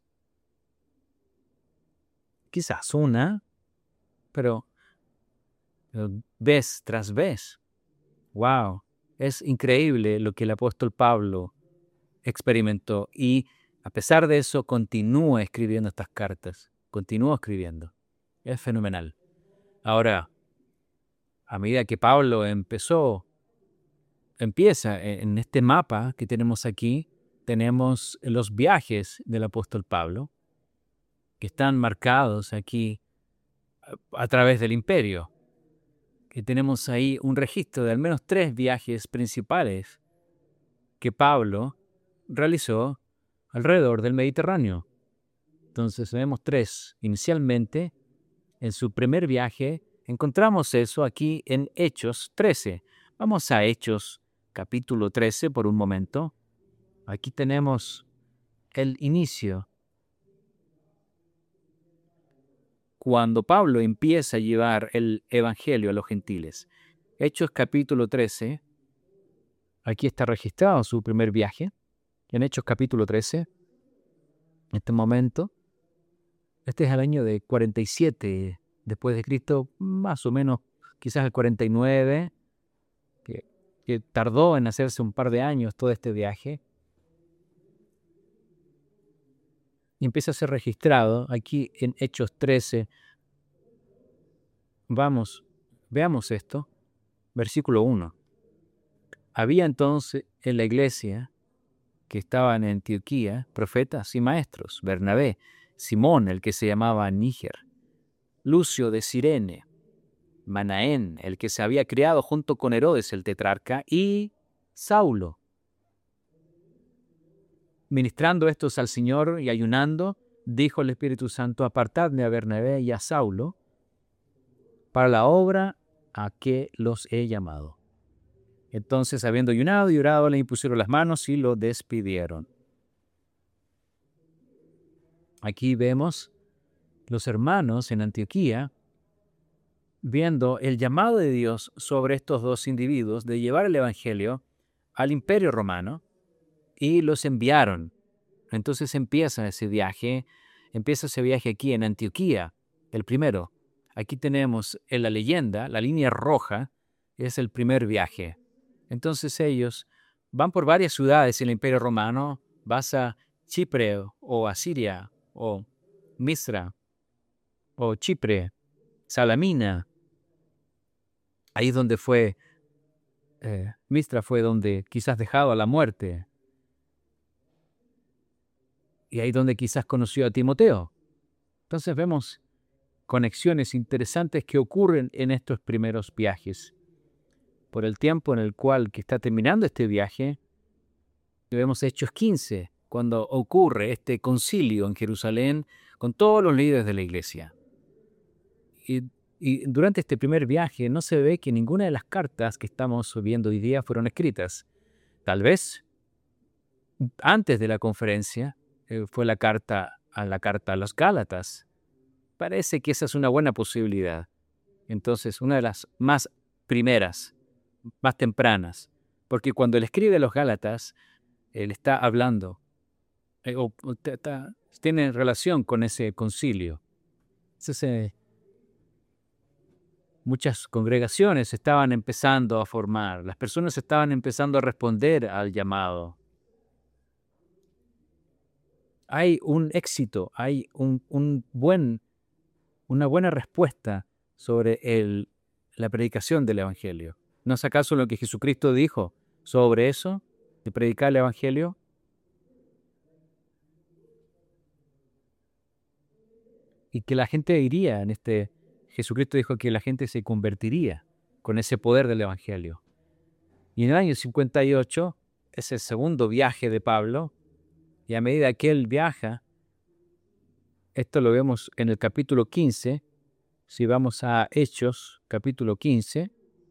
Speaker 1: Quizás una, pero, pero vez tras vez. ¡Wow! Es increíble lo que el apóstol Pablo experimentó, y a pesar de eso continúa escribiendo estas cartas, continúa escribiendo. Es fenomenal. Ahora, a medida que Pablo empezó, empieza en este mapa que tenemos aquí, tenemos los viajes del apóstol Pablo, que están marcados aquí a través del imperio, que tenemos ahí un registro de al menos tres viajes principales que Pablo realizó alrededor del Mediterráneo. Entonces vemos tres. Inicialmente, en su primer viaje, encontramos eso aquí en Hechos trece. Vamos a Hechos capítulo trece por un momento. Aquí tenemos el inicio. Cuando Pablo empieza a llevar el evangelio a los gentiles. Hechos capítulo trece. Aquí está registrado su primer viaje. En Hechos capítulo trece, en este momento, este es el año de cuarenta y siete después de Cristo, más o menos, quizás el cuarenta y nueve, que, que tardó en hacerse un par de años todo este viaje. Y empieza a ser registrado aquí en Hechos trece. Vamos, veamos esto, versículo uno. Había entonces en la iglesia que estaban en Antioquía, profetas y maestros, Bernabé, Simón, el que se llamaba Níger, Lucio de Cirene, Manaén, el que se había criado junto con Herodes el tetrarca, y Saulo. Ministrando estos al Señor y ayunando, dijo el Espíritu Santo, apartadme a Bernabé y a Saulo para la obra a que los he llamado. Entonces, habiendo ayunado y orado, le impusieron las manos y lo despidieron. Aquí vemos los hermanos en Antioquía viendo el llamado de Dios sobre estos dos individuos de llevar el Evangelio al Imperio Romano, y los enviaron. Entonces empieza ese viaje, empieza ese viaje aquí en Antioquía, el primero. Aquí tenemos en la leyenda, la línea roja es el primer viaje. Entonces ellos van por varias ciudades en el Imperio Romano, vas a Chipre o a Siria o Misra o Chipre, Salamina. Ahí donde fue, eh, Mistra fue donde quizás dejado a la muerte. Y ahí donde quizás conoció a Timoteo. Entonces vemos conexiones interesantes que ocurren en estos primeros viajes. Por el tiempo en el cual que está terminando este viaje, vemos Hechos quince, cuando ocurre este concilio en Jerusalén con todos los líderes de la iglesia. Y, y durante este primer viaje no se ve que ninguna de las cartas que estamos viendo hoy día fueron escritas. Tal vez antes de la conferencia eh, fue la carta a la carta a los Gálatas. Parece que esa es una buena posibilidad. Entonces, una de las más primeras, más tempranas, porque cuando él escribe a los Gálatas, él está hablando, eh, o, o ta, ta, tiene relación con ese concilio. Entonces, eh, muchas congregaciones estaban empezando a formar, las personas estaban empezando a responder al llamado. Hay un éxito, hay un, un buen, una buena respuesta sobre el, la predicación del Evangelio. ¿No es acaso lo que Jesucristo dijo sobre eso, de predicar el Evangelio? Y que la gente iría en este... Jesucristo dijo que la gente se convertiría con ese poder del Evangelio. Y en el año cincuenta y ocho, es el segundo viaje de Pablo, y a medida que él viaja, esto lo vemos en el capítulo quince, si vamos a Hechos, capítulo quince,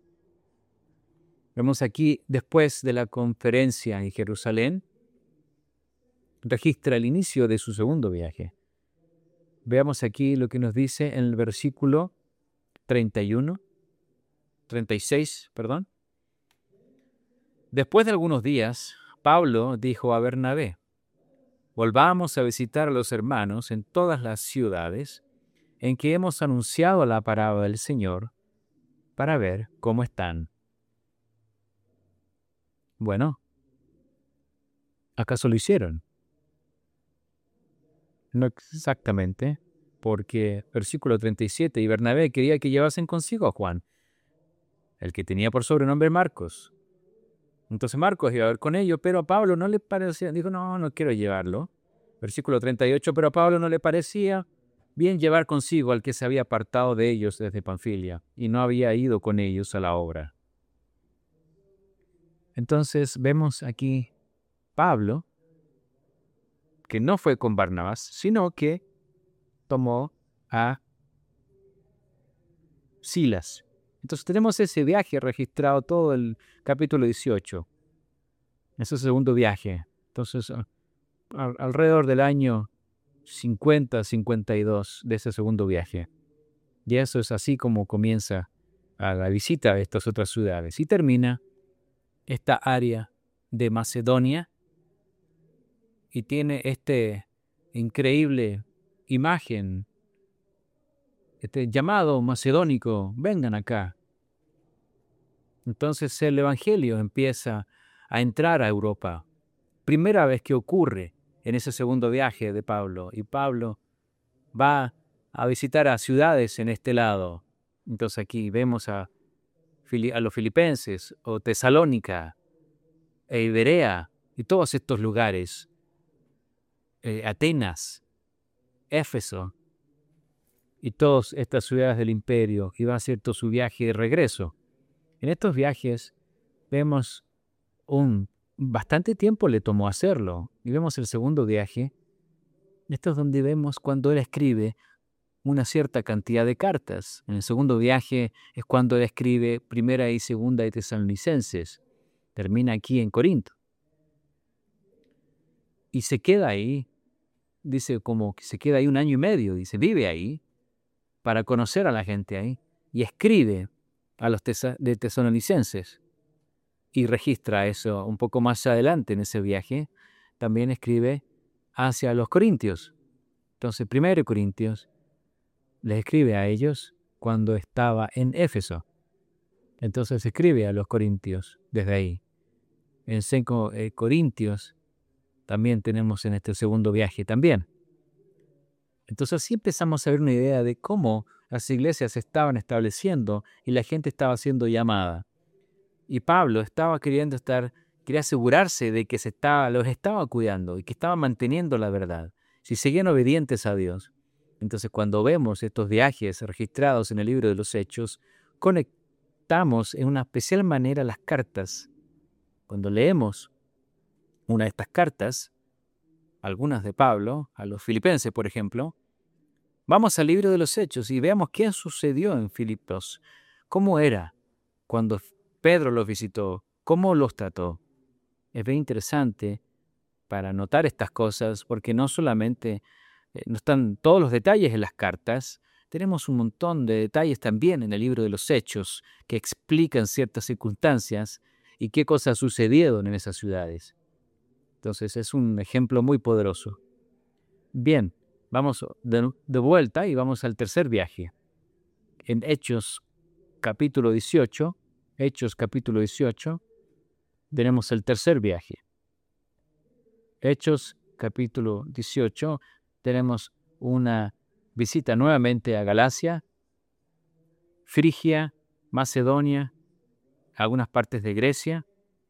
Speaker 1: vemos aquí, después de la conferencia en Jerusalén, registra el inicio de su segundo viaje. Veamos aquí lo que nos dice en el versículo treinta y uno, treinta y seis, perdón. Después de algunos días, Pablo dijo a Bernabé: volvamos a visitar a los hermanos en todas las ciudades en que hemos anunciado la palabra del Señor para ver cómo están. Bueno, ¿acaso lo hicieron? No exactamente, porque versículo treinta y siete, y Bernabé quería que llevasen consigo a Juan, el que tenía por sobrenombre Marcos. Entonces Marcos iba a ver con ellos, pero a Pablo no le parecía, dijo, no, no quiero llevarlo. Versículo treinta y ocho, pero a Pablo no le parecía bien llevar consigo al que se había apartado de ellos desde Panfilia y no había ido con ellos a la obra. Entonces vemos aquí Pablo, que no fue con Barnabás, sino que tomó a Silas. Entonces tenemos ese viaje registrado todo el capítulo dieciocho. Ese segundo viaje. Entonces, a, a, alrededor del año cincuenta, cincuenta y dos de ese segundo viaje. Y eso es así como comienza a la visita de estas otras ciudades. Y termina esta área de Macedonia y tiene este increíble imagen, este llamado macedónico, vengan acá. Entonces el Evangelio empieza a entrar a Europa. Primera vez que ocurre en ese segundo viaje de Pablo. Y Pablo va a visitar a ciudades en este lado. Entonces aquí vemos a, a los filipenses, o Tesalónica, e Iberea, y todos estos lugares. Eh, Atenas, Éfeso, y todas estas ciudades del imperio. Y va a hacer todo su viaje de regreso. En estos viajes vemos un bastante tiempo le tomó hacerlo. Y vemos el segundo viaje. Esto es donde vemos cuando él escribe una cierta cantidad de cartas. En el segundo viaje es cuando él escribe primera y segunda de Tesalonicenses. Termina aquí en Corinto. Y se queda ahí dice como que se queda ahí un año y medio, dice, vive ahí para conocer a la gente ahí y escribe a los tesa- de tesalonicenses y registra eso un poco más adelante en ese viaje. También escribe hacia los corintios. Entonces, primero Corintios les escribe a ellos cuando estaba en Éfeso. Entonces escribe a los corintios desde ahí. En cinco eh, Corintios también tenemos en este segundo viaje también. Entonces así empezamos a ver una idea de cómo las iglesias se estaban estableciendo y la gente estaba siendo llamada. Y Pablo estaba queriendo estar, quería asegurarse de que se estaba, los estaba cuidando y que estaba manteniendo la verdad. Si seguían obedientes a Dios. Entonces cuando vemos estos viajes registrados en el libro de los Hechos, conectamos en una especial manera las cartas. Cuando leemos una de estas cartas, algunas de Pablo, a los filipenses, por ejemplo, vamos al libro de los Hechos y veamos qué sucedió en Filipos, cómo era cuando Pedro los visitó, cómo los trató. Es bien interesante para notar estas cosas porque no solamente eh, no están todos los detalles en las cartas, tenemos un montón de detalles también en el libro de los Hechos que explican ciertas circunstancias y qué cosas sucedieron en esas ciudades. Entonces es un ejemplo muy poderoso. Bien, vamos de, de vuelta y vamos al tercer viaje. En Hechos capítulo dieciocho, Hechos capítulo dieciocho, tenemos el tercer viaje. Hechos capítulo dieciocho, tenemos una visita nuevamente a Galacia, Frigia, Macedonia, algunas partes de Grecia.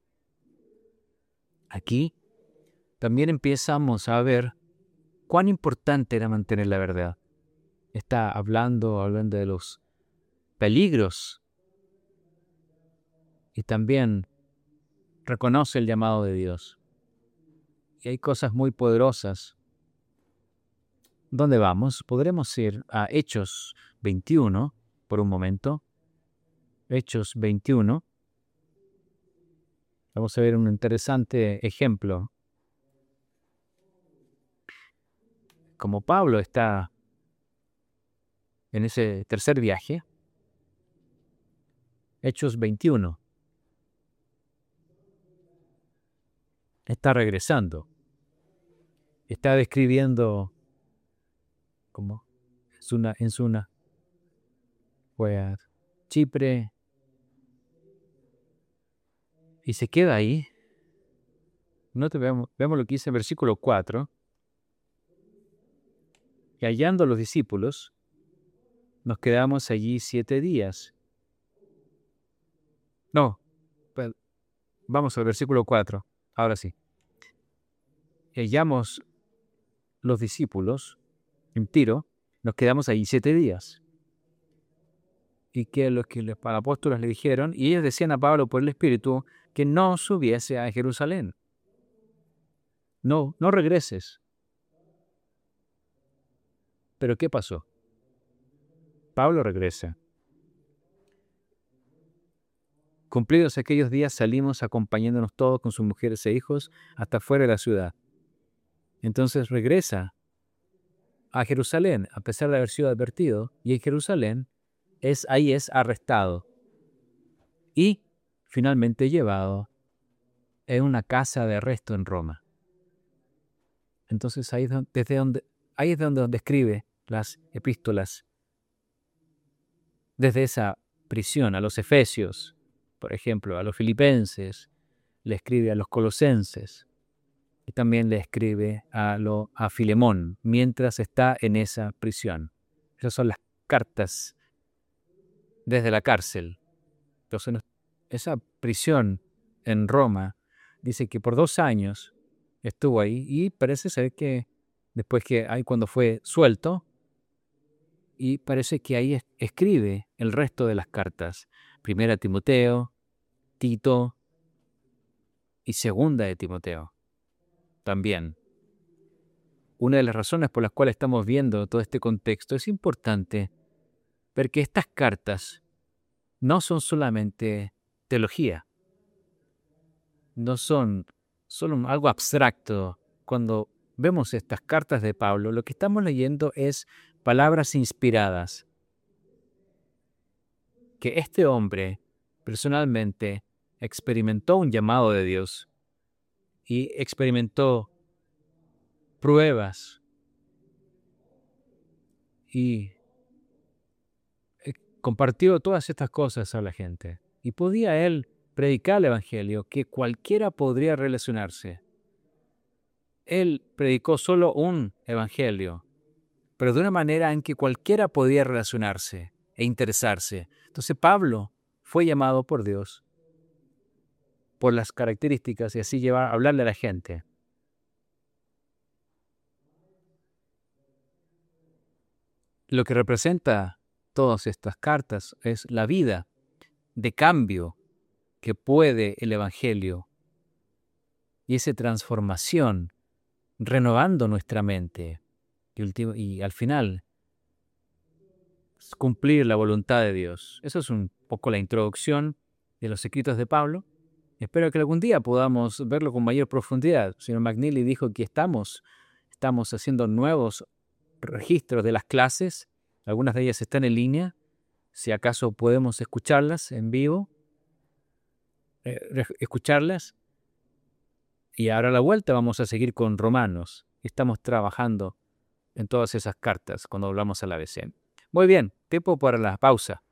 Speaker 1: Aquí también empezamos a ver cuán importante era mantener la verdad. Está hablando, hablando de los peligros y también reconoce el llamado de Dios. Y hay cosas muy poderosas. ¿Dónde vamos? Podremos ir a Hechos veintiuno por un momento. Hechos veintiuno. Vamos a ver un interesante ejemplo. Como Pablo está en ese tercer viaje, Hechos veintiuno, está regresando. Está describiendo como Suna, en Suna. Fue a Chipre y se queda ahí. No te veamos, veamos lo que dice en versículo cuatro. Y hallando a los discípulos, nos quedamos allí siete días. No, vamos al versículo cuatro. Ahora sí. Y hallamos los discípulos en Tiro, nos quedamos allí siete días. Y que los que los apóstoles le dijeron, y ellos decían a Pablo por el Espíritu, que no subiese a Jerusalén. No, no regreses. Pero ¿qué pasó? Pablo regresa. Cumplidos aquellos días salimos acompañándonos todos con sus mujeres e hijos hasta fuera de la ciudad. Entonces regresa a Jerusalén, a pesar de haber sido advertido, y en Jerusalén es, ahí es arrestado y finalmente llevado en una casa de arresto en Roma. Entonces ahí es donde, desde donde, ahí es donde describe las epístolas desde esa prisión a los efesios, por ejemplo, a los filipenses, le escribe a los colosenses y también le escribe a, lo, a Filemón mientras está en esa prisión. Esas son las cartas desde la cárcel. Entonces, esa prisión en Roma dice que por dos años estuvo ahí y parece ser que después que ahí cuando fue suelto, y parece que ahí es, escribe el resto de las cartas. Primera Timoteo, Tito y segunda de Timoteo también. Una de las razones por las cuales estamos viendo todo este contexto es importante ver que estas cartas no son solamente teología, no son solo algo abstracto cuando vemos estas cartas de Pablo, lo que estamos leyendo es palabras inspiradas que este hombre personalmente experimentó un llamado de Dios y experimentó pruebas y eh, compartió todas estas cosas a la gente. Y podía él predicar el evangelio que cualquiera podría relacionarse. Él predicó solo un evangelio, pero de una manera en que cualquiera podía relacionarse e interesarse. Entonces Pablo fue llamado por Dios por las características y así llevar a hablarle a la gente. Lo que representa todas estas cartas es la vida de cambio que puede el evangelio y esa transformación renovando nuestra mente y, ultim- y al final cumplir la voluntad de Dios. Eso es un poco la introducción de los escritos de Pablo. Espero que algún día podamos verlo con mayor profundidad. El señor McNeely dijo que estamos, estamos haciendo nuevos registros de las clases. Algunas de ellas están en línea. Si acaso podemos escucharlas en vivo, eh, escucharlas. Y ahora a la vuelta vamos a seguir con Romanos. Estamos trabajando en todas esas cartas cuando hablamos a la A B C. Muy bien, tiempo para la pausa.